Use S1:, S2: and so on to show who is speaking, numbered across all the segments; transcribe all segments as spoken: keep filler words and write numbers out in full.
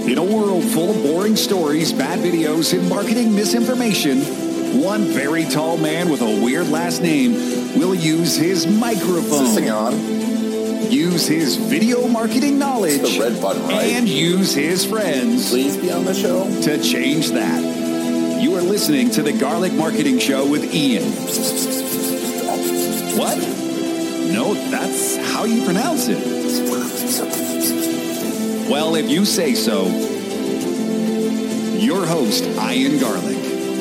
S1: In a world full of boring stories, bad videos, and marketing misinformation, one very tall man with a weird last name will use his microphone.
S2: Is this thing on?
S1: Use his video marketing knowledge.
S2: It's the red button, right?
S1: And use his friends.
S2: Please be on the show.
S1: To change that. You are listening to the Garlic Marketing Show with Ian. What? No, that's how you pronounce it. Well, if you say so, your host, Ian Garlic.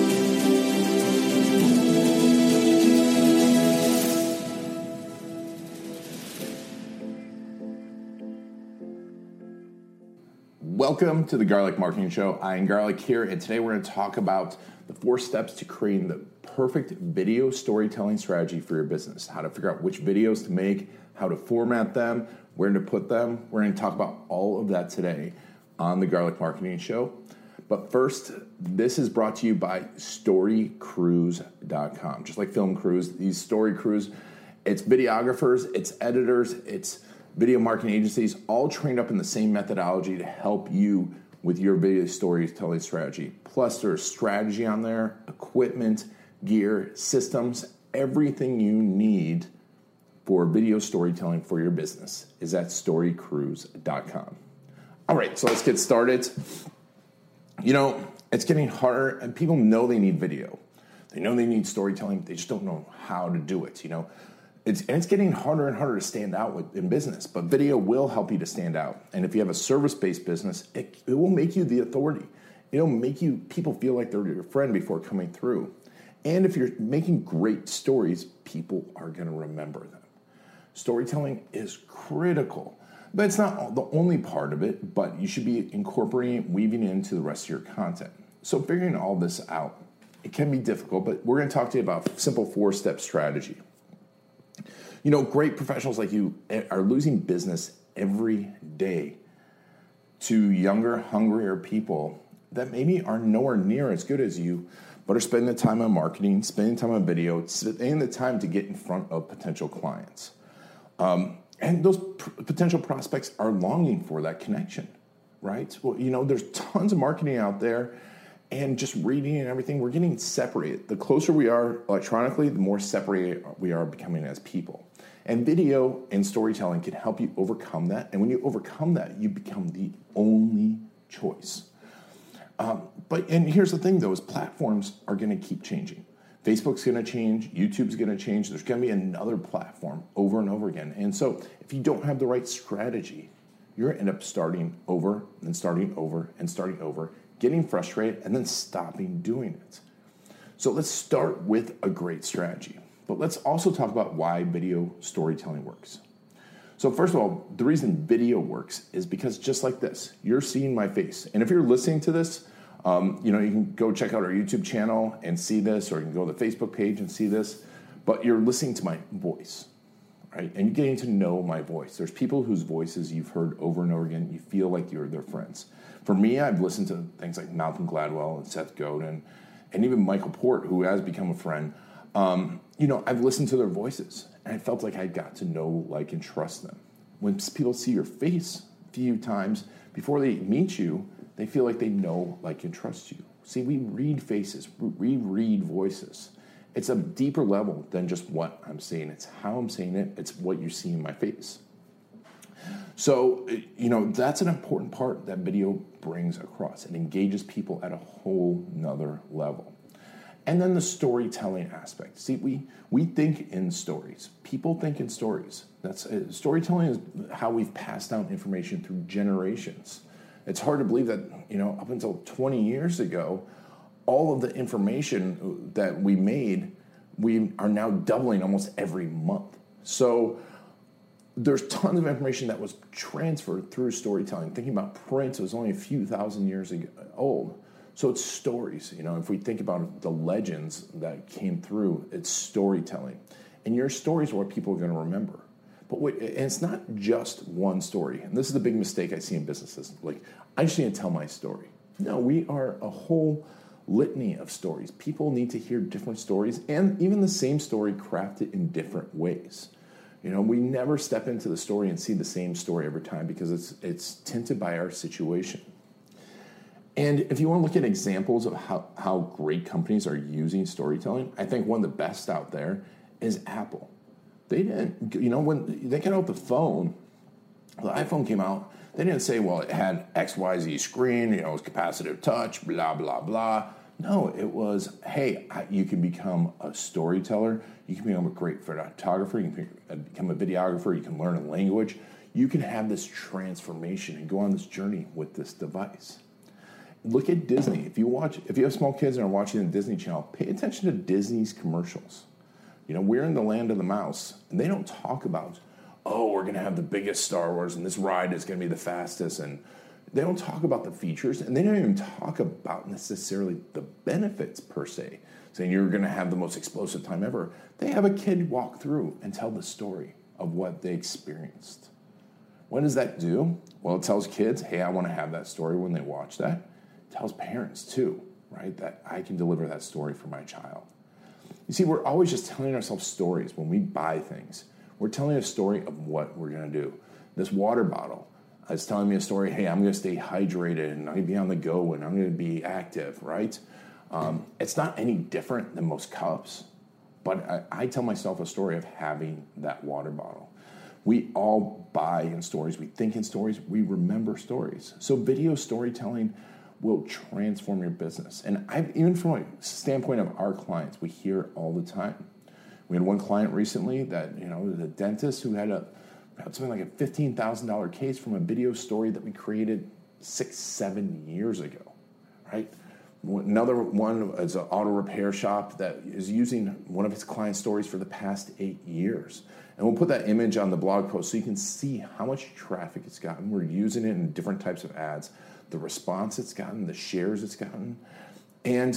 S2: Welcome to the Garlic Marketing Show. Ian Garlic here, and today we're going to talk about the four steps to creating the perfect video storytelling strategy for your business. How to figure out which videos to make, how to format them, where to put them. We're going to talk about all of that today on the Garlic Marketing Show. But first, this is brought to you by story crews dot com. Just like film crews, these story crews, it's videographers, it's editors, it's video marketing agencies, all trained up in the same methodology to help you with your video storytelling strategy. Plus, there's strategy on there, equipment, gear, systems, everything you need for video storytelling for your business is at story crews dot com. All right, so let's get started. You know, it's getting harder, and people know they need video. They know they need storytelling, but they just don't know how to do it, you know. It's, and it's getting harder and harder to stand out with, in business, but video will help you to stand out. And if you have a service-based business, it, it will make you the authority. It'll make you people feel like they're your friend before coming through. And if you're making great stories, people are going to remember them. Storytelling is critical, but it's not the only part of it, but you should be incorporating it, weaving it into the rest of your content. So figuring all this out, it can be difficult, but we're going to talk to you about a simple four-step strategy. You know, great professionals like you are losing business every day to younger, hungrier people that maybe are nowhere near as good as you, but are spending the time on marketing, spending time on video, spending the time to get in front of potential clients. Um, and those pr- potential prospects are longing for that connection, right? Well, you know, there's tons of marketing out there, and just reading and everything, we're getting separated. The closer we are electronically, the more separated we are becoming as people. And video and storytelling can help you overcome that. And when you overcome that, you become the only choice. Um, but and here's the thing, though, is platforms are going to keep changing. Facebook's going to change. YouTube's going to change. There's going to be another platform over and over again. And so if you don't have the right strategy, you're going to end up starting over and starting over and starting over, getting frustrated, and then stopping doing it. So let's start with a great strategy. But let's also talk about why video storytelling works. So first of all, the reason video works is because just like this, you're seeing my face. And if you're listening to this, um, you know, you can go check out our YouTube channel and see this, or you can go to the Facebook page and see this. But you're listening to my voice, right? And you're getting to know my voice. There's people whose voices you've heard over and over again. You feel like you're their friends. For me, I've listened to things like Malcolm Gladwell and Seth Godin, and even Michael Port, who has become a friend. Um, you know, I've listened to their voices, and I felt like I got to know, like, and trust them. When people see your face a few times before they meet you, they feel like they know, like, and trust you. See, we read faces, we read voices. It's a deeper level than just what I'm saying. It's how I'm saying it. It's what you see in my face. So, you know, that's an important part that video brings across. It engages people at a whole nother level. And then the storytelling aspect. See, we we think in stories. People think in stories. That's uh, storytelling is how we've passed down information through generations. It's hard to believe that, you know, up until twenty years ago, all of the information that we made, we are now doubling almost every month. So there's tons of information that was transferred through storytelling. Thinking about print, it was only a few thousand years ago, old. So it's stories. You know, if we think about the legends that came through, it's storytelling. And your stories are what people are going to remember. But wait, and it's not just one story. And this is the big mistake I see in businesses. Like, I just need to tell my story. No, we are a whole litany of stories. People need to hear different stories, and even the same story crafted in different ways. You know, we never step into the story and see the same story every time because it's it's tinted by our situation. And if you want to look at examples of how, how great companies are using storytelling, I think one of the best out there is Apple. They didn't, you know, when they got out the phone, the iPhone came out, they didn't say, well, it had X Y Z screen, you know, it was capacitive touch, blah, blah, blah. No, it was, hey, you can become a storyteller, you can become a great photographer, you can become a videographer, you can learn a language, you can have this transformation and go on this journey with this device. Look at Disney. If you watch, if you have small kids and are watching the Disney Channel, pay attention to Disney's commercials. You know, we're in the land of the mouse, and they don't talk about, oh, we're going to have the biggest Star Wars, and this ride is going to be the fastest, and they don't talk about the features, and they don't even talk about necessarily the benefits per se, saying you're going to have the most explosive time ever. They have a kid walk through and tell the story of what they experienced. What does that do? Well, it tells kids, hey, I want to have that story when they watch that. It tells parents, too, right, that I can deliver that story for my child. You see, we're always just telling ourselves stories when we buy things. We're telling a story of what we're going to do. This water bottle is telling me a story, hey, I'm going to stay hydrated, and I'm going to be on the go, and I'm going to be active, right? Um, it's not any different than most cups, but I, I tell myself a story of having that water bottle. We all buy in stories. We think in stories. We remember stories. So video storytelling will transform your business. And I've, even from a standpoint of our clients, we hear it all the time. We had one client recently that, you know, was a dentist who had a had something like a fifteen thousand dollars case from a video story that we created six, seven years ago, right? Another one is an auto repair shop that is using one of his client stories for the past eight years. And we'll put that image on the blog post so you can see how much traffic it's gotten. We're using it in different types of ads, the response it's gotten, the shares it's gotten. And,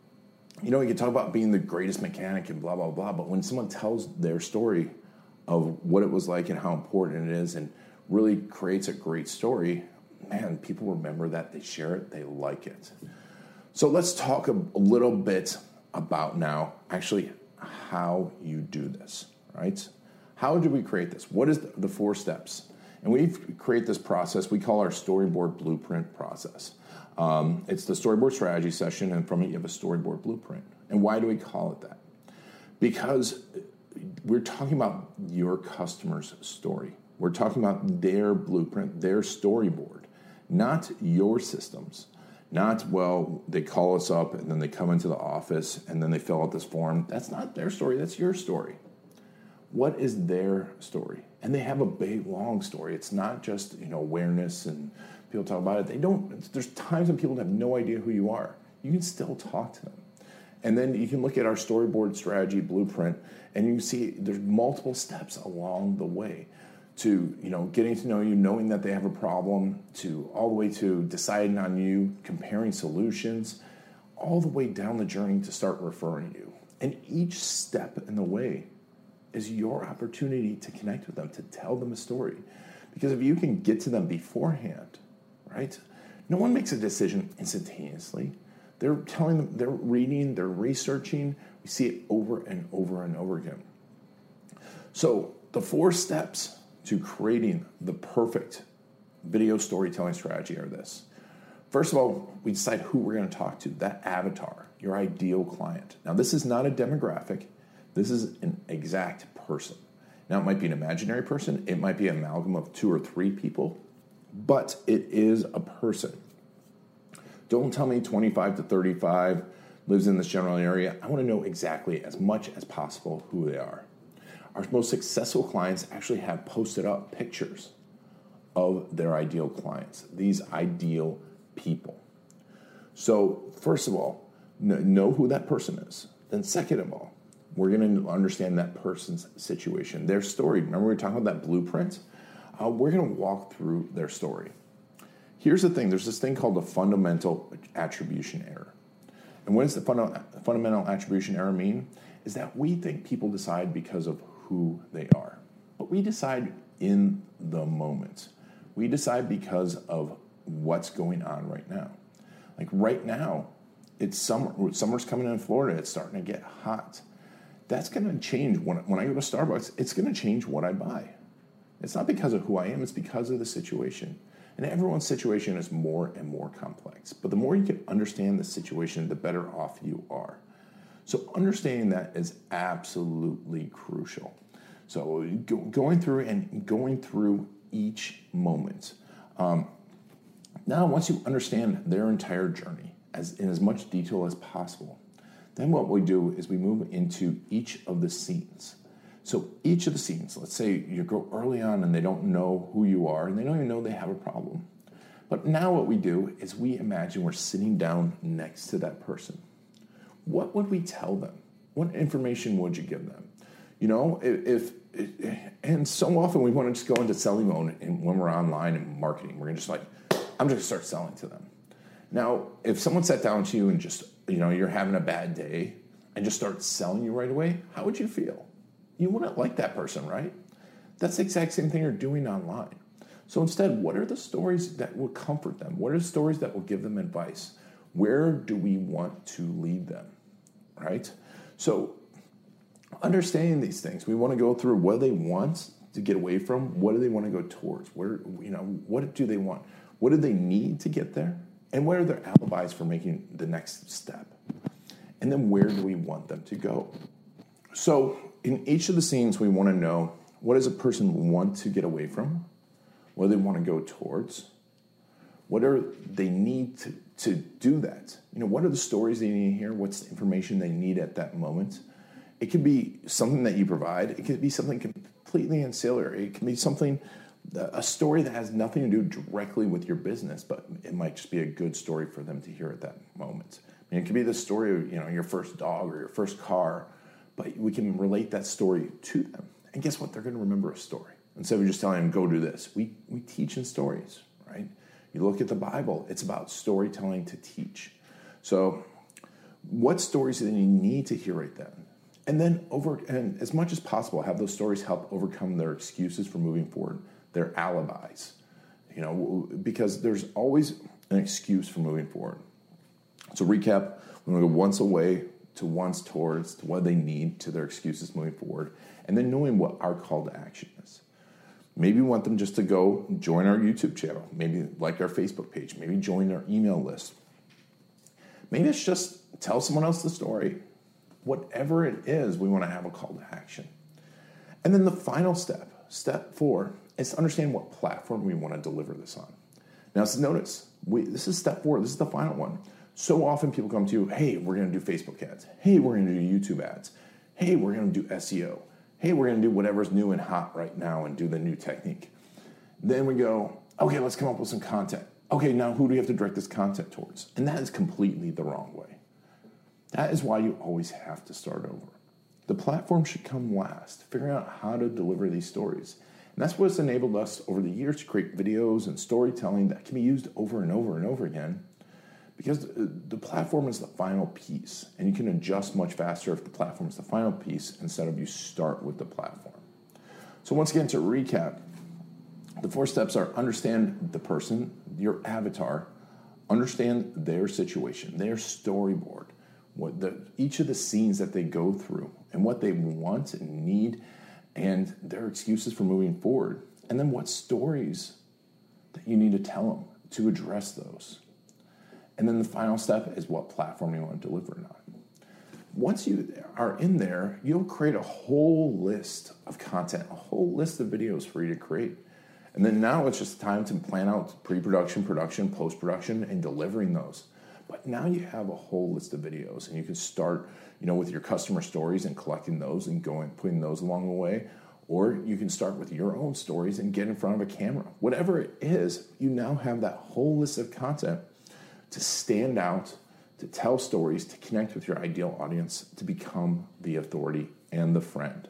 S2: you know, you can talk about being the greatest mechanic and blah, blah, blah, but when someone tells their story of what it was like and how important it is and really creates a great story, man, people remember that, they share it, they like it. So let's talk a, a little bit about now actually how you do this, right? How do we create this? What is the, the four steps? And we create this process we call our storyboard blueprint process. Um, it's the storyboard strategy session, and from it you have a storyboard blueprint. And why do we call it that? Because we're talking about your customer's story. We're talking about their blueprint, their storyboard, not your systems. Not, well, they call us up and then they come into the office and then they fill out this form. That's not their story. That's your story. What is their story? And they have a big, long story. It's not just, you know, awareness and people talk about it. They don't. There's times when people have no idea who you are. You can still talk to them. And then you can look at our storyboard strategy blueprint and you can see there's multiple steps along the way to, you know, getting to know you, knowing that they have a problem, to all the way to deciding on you, comparing solutions, all the way down the journey to start referring you. And each step in the way is your opportunity to connect with them, to tell them a story. Because if you can get to them beforehand, right? No one makes a decision instantaneously. They're telling them, they're reading, they're researching. We see it over and over and over again. So the four steps to creating the perfect video storytelling strategy are this. First of all, we decide who we're going to talk to, that avatar, your ideal client. Now, this is not a demographic. This is an exact person. Now, it might be an imaginary person. It might be an amalgam of two or three people, but it is a person. Don't tell me twenty-five to thirty-five, lives in this general area. I want to know exactly as much as possible who they are. Our most successful clients actually have posted up pictures of their ideal clients, these ideal people. So first of all, know who that person is. Then second of all, we're going to understand that person's situation, their story. Remember we were talking about that blueprint? Uh, we're going to walk through their story. Here's the thing. There's this thing called the fundamental attribution error. And what does the funda- fundamental attribution error mean? Is that we think people decide because of who they are. But we decide in the moment. We decide because of what's going on right now. Like right now, it's summer. Summer's coming in Florida. It's starting to get hot. That's going to change. When, when I go to Starbucks, it's going to change what I buy. It's not because of who I am. It's because of the situation. And everyone's situation is more and more complex. But the more you can understand the situation, the better off you are. So understanding that is absolutely crucial. So go, going through and going through each moment. Um, now, once you understand their entire journey as in as much detail as possible, then what we do is we move into each of the scenes. So each of the scenes, let's say you go early on and they don't know who you are and they don't even know they have a problem. But now what we do is we imagine we're sitting down next to that person. What would we tell them? What information would you give them? You know, if, if and so often we want to just go into selling mode and when we're online and marketing, we're just like, I'm just going to start selling to them. Now, if someone sat down to you and just, you know, you're having a bad day and just start selling you right away, how would you feel? You wouldn't like that person, right? That's the exact same thing you're doing online. So instead, what are the stories that will comfort them? What are the stories that will give them advice? Where do we want to lead them, right? So understanding these things, we want to go through what they want to get away from. What do they want to go towards? Where, you know, what do they want? What do they need to get there? And what are their alibis for making the next step? And then where do we want them to go? So in each of the scenes, we want to know, what does a person want to get away from? What do they want to go towards? What are they need to, to do that? You know, what are the stories they need to hear? What's the information they need at that moment? It could be something that you provide. It could be something completely ancillary. It can be something, a story that has nothing to do directly with your business, but it might just be a good story for them to hear at that moment. I mean, it could be the story of, you know, your first dog or your first car, but we can relate that story to them. And guess what? They're going to remember a story. Instead of just telling them, go do this. We we teach in stories, right? You look at the Bible, it's about storytelling to teach. So what stories do they need to hear right then? And then over, and as much as possible, have those stories help overcome their excuses for moving forward, their alibis, you know, because there's always an excuse for moving forward. So recap, we're going to go once away to once towards, to what they need, to their excuses moving forward, and then knowing what our call to action is. Maybe we want them just to go join our YouTube channel, maybe like our Facebook page, maybe join our email list. Maybe it's just tell someone else the story. Whatever it is, we want to have a call to action. And then the final step, step four, is to understand what platform we want to deliver this on. Now, so notice, we, this is step four. This is the final one. So often people come to you, hey, we're going to do Facebook ads. Hey, we're going to do YouTube ads. Hey, we're going to do S E O. Hey, we're going to do whatever's new and hot right now and do the new technique. Then we go, okay, let's come up with some content. Okay, now who do we have to direct this content towards? And that is completely the wrong way. That is why you always have to start over. The platform should come last, figuring out how to deliver these stories. And that's what's enabled us over the years to create videos and storytelling that can be used over and over and over again, because the platform is the final piece, and you can adjust much faster if the platform is the final piece instead of you start with the platform. So once again, to recap, the four steps are understand the person, your avatar, understand their situation, their storyboard, what the, each of the scenes that they go through and what they want and need and their excuses for moving forward, and then what stories that you need to tell them to address those. And then the final step is what platform you want to deliver it on. Once you are in there, you'll create a whole list of content, a whole list of videos for you to create. And then now it's just time to plan out pre-production, production, post-production, and delivering those. But now you have a whole list of videos, and you can start, you know, with your customer stories and collecting those and going, putting those along the way. Or you can start with your own stories and get in front of a camera. Whatever it is, you now have that whole list of content to stand out, to tell stories, to connect with your ideal audience, to become the authority and the friend.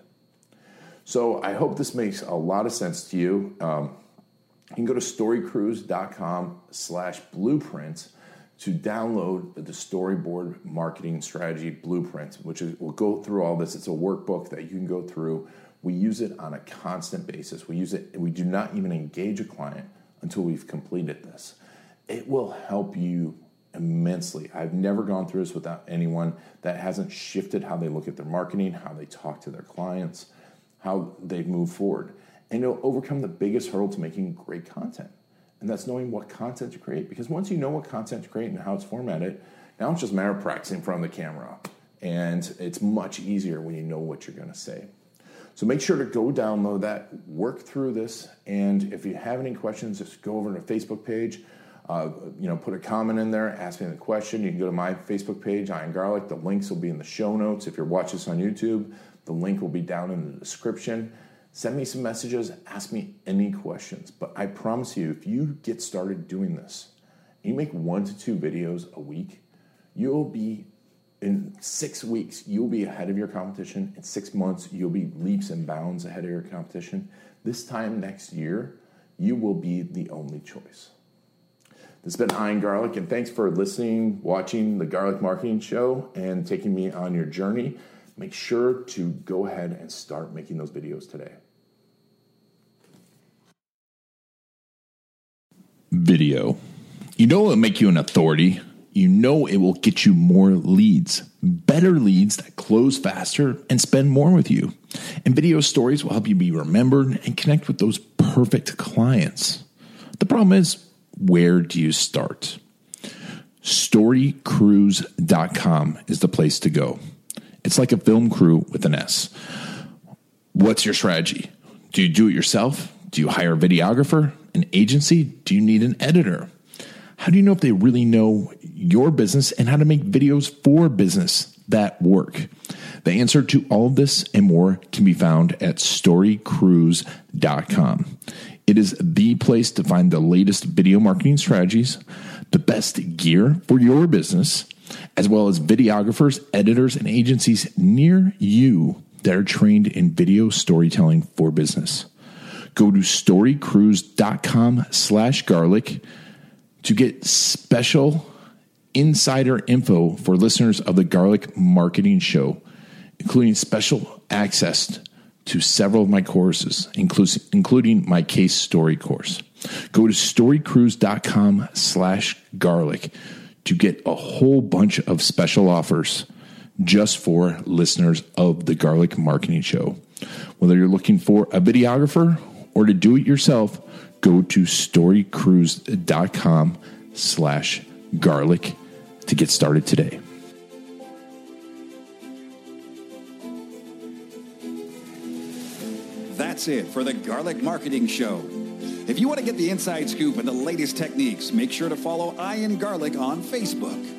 S2: So I hope this makes a lot of sense to you. Um, you can go to storycruise.com slash blueprint to download the Storyboard Marketing Strategy Blueprint, which is, we'll go through all this. It's a workbook that you can go through. We use it on a constant basis. We use it, and we do not even engage a client until we've completed this. It will help you immensely. I've never gone through this without anyone that hasn't shifted how they look at their marketing, how they talk to their clients, how they move forward. And it'll overcome the biggest hurdle to making great content. and that's knowing what content to create. Because once you know what content to create and how it's formatted, now it's just a matter of practicing in front of the camera. And it's much easier when you know what you're going to say. So make sure to go download that, work through this, and if you have any questions, just go over to the Facebook page. Uh, you know, put a comment in there, ask me the question. You can go to my Facebook page, Iron Garlic. The links will be in the show notes. If you're watching this on YouTube, the link will be down in the description. Send me some messages, ask me any questions. But I promise you, if you get started doing this, and you make one to two videos a week, you'll be, in six weeks, you'll be ahead of your competition. In six months, you'll be leaps and bounds ahead of your competition. This time next year, you will be the only choice. This has been Iron Garlic, and thanks for listening, watching the Garlic Marketing Show, and taking me on your journey. Make sure to go ahead and start making those videos today.
S3: Video. You know it will make you an authority. You know it will get you more leads, better leads that close faster and spend more with you. And video stories will help you be remembered and connect with those perfect clients. The problem is, where do you start? story cruise dot com is the place to go. It's like a film crew with an S. What's your strategy? Do you do it yourself? Do you hire a videographer? An agency? Do you need an editor? How do you know if they really know your business and how to make videos for business that work? The answer to all of this and more can be found at story cruise dot com. It is the place to find the latest video marketing strategies, the best gear for your business, as well as videographers, editors, and agencies near you that are trained in video storytelling for business. Go to story cruise dot com slash garlic to get special insider info for listeners of the Garlic Marketing Show, including special access to several of my courses, including my case story course. Go to story cruise dot com slash garlic to get a whole bunch of special offers just for listeners of the Garlic Marketing Show. Whether you're looking for a videographer or to do it yourself, go to story cruise dot com slash garlic to get started today.
S1: That's it for the Garlic Marketing Show. If you want to get the inside scoop and the latest techniques, make sure to follow Iron Garlic on Facebook.